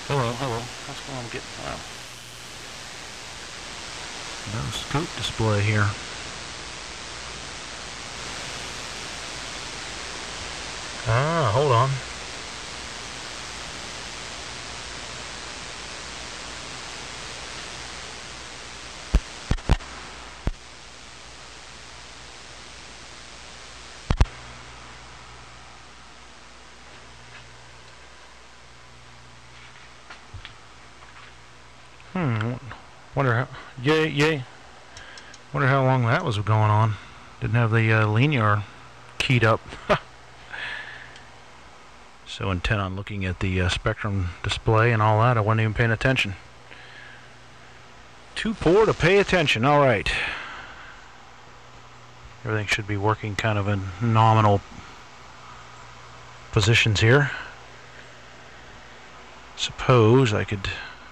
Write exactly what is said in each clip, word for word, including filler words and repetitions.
Hello, hello. What's going on? I'm getting wow. No scope display here. Ah, hold on. Hmm, wonder how, yay, yay. Wonder how long that was going on. Didn't have the uh, linear keyed up. So intent on looking at the uh, spectrum display and all that, I wasn't even paying attention. Too poor to pay attention, alright. Everything should be working kind of in nominal positions here. Suppose I could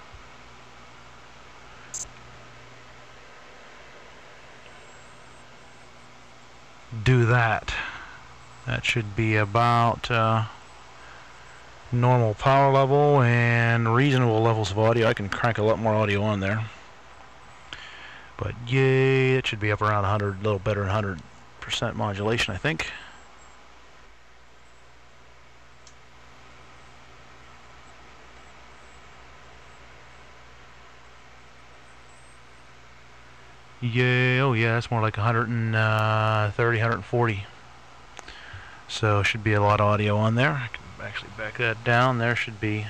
do that. That should be about uh, normal power level and reasonable levels of audio. I can crank a lot more audio on there. But yay, it should be up around one hundred, a little better than one hundred percent modulation, I think. Yeah, oh yeah, that's more like one hundred thirty, one hundred forty. So should be a lot of audio on there. I can actually back that down. There should be,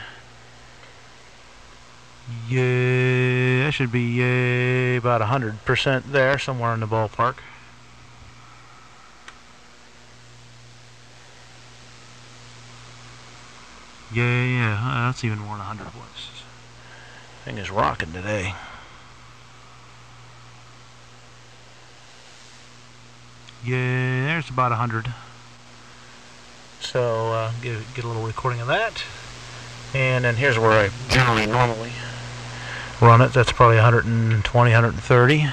yeah, that should be yeah, about one hundred percent there, somewhere in the ballpark. Yeah, yeah, that's even more than one hundred. This thing is rocking today. Yeah, there's about one hundred. So uh, get, get a little recording of that. And then here's where I generally normally run it. That's probably one hundred twenty, one hundred thirty.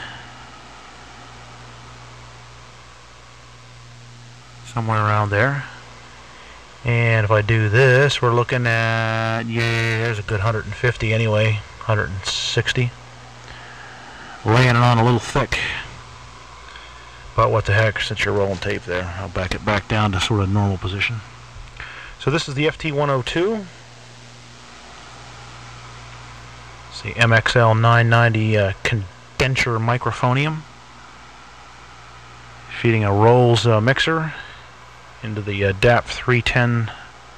Somewhere around there. And if I do this, we're looking at, yeah, there's a good one hundred fifty anyway, one hundred sixty. Laying it on a little thick. But what the heck, since you're rolling tape there, I'll back it back down to sort of normal position. So this is the F T one oh two. It's the M X L nine ninety uh, condenser microphonium. Feeding a Rolls uh, mixer into the uh, D A P three ten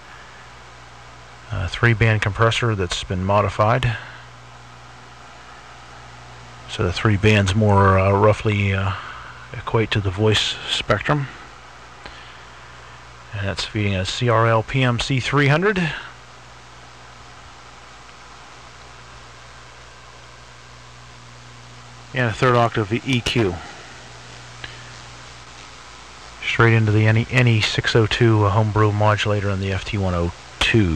uh, three-band compressor that's been modified. So the three bands more uh, roughly uh, equate to the voice spectrum. And that's feeding a C R L P M C three hundred. And a third octave E Q. Straight into the N E six oh two homebrew modulator in the F T one oh two.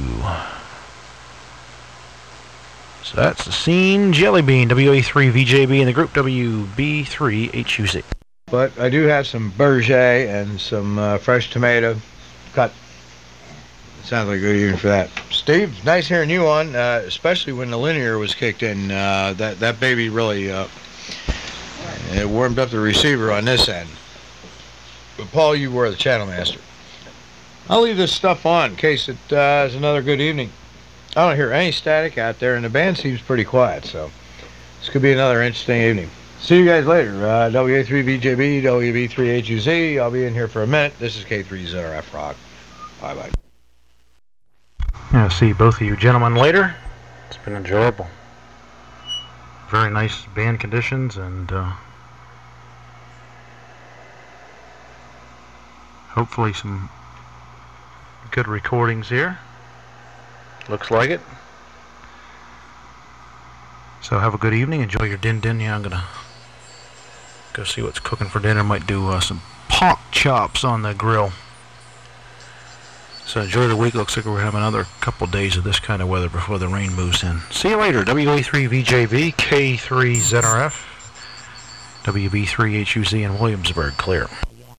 So that's the Scene Jelly Bean W A three V J B in the group W B three H U Z. But I do have some Berger and some uh, fresh tomato cut. Sounds like a good evening for that. Steve, nice hearing you on, uh, especially when the linear was kicked in. Uh, that, that baby really uh, it warmed up the receiver on this end. But Paul, you were the channel master. I'll leave this stuff on in case it uh, is another good evening. I don't hear any static out there, and the band seems pretty quiet, so this could be another interesting evening. See you guys later. Uh, W A three V J B, W B three H U Z. I'll be in here for a minute. This is K three Z R F Rock. Bye-bye. I'll see both of you gentlemen later. It's been enjoyable. Very nice band conditions, and uh, hopefully some good recordings here. Looks like it. So have a good evening. Enjoy your din din. Yeah, I'm gonna go see what's cooking for dinner. Might do uh, some pork chops on the grill. So enjoy the week. Looks like we're having another couple days of this kind of weather before the rain moves in. See you later. W A three V J B, K three Z R F, W B three H U Z in Williamsburg. Clear.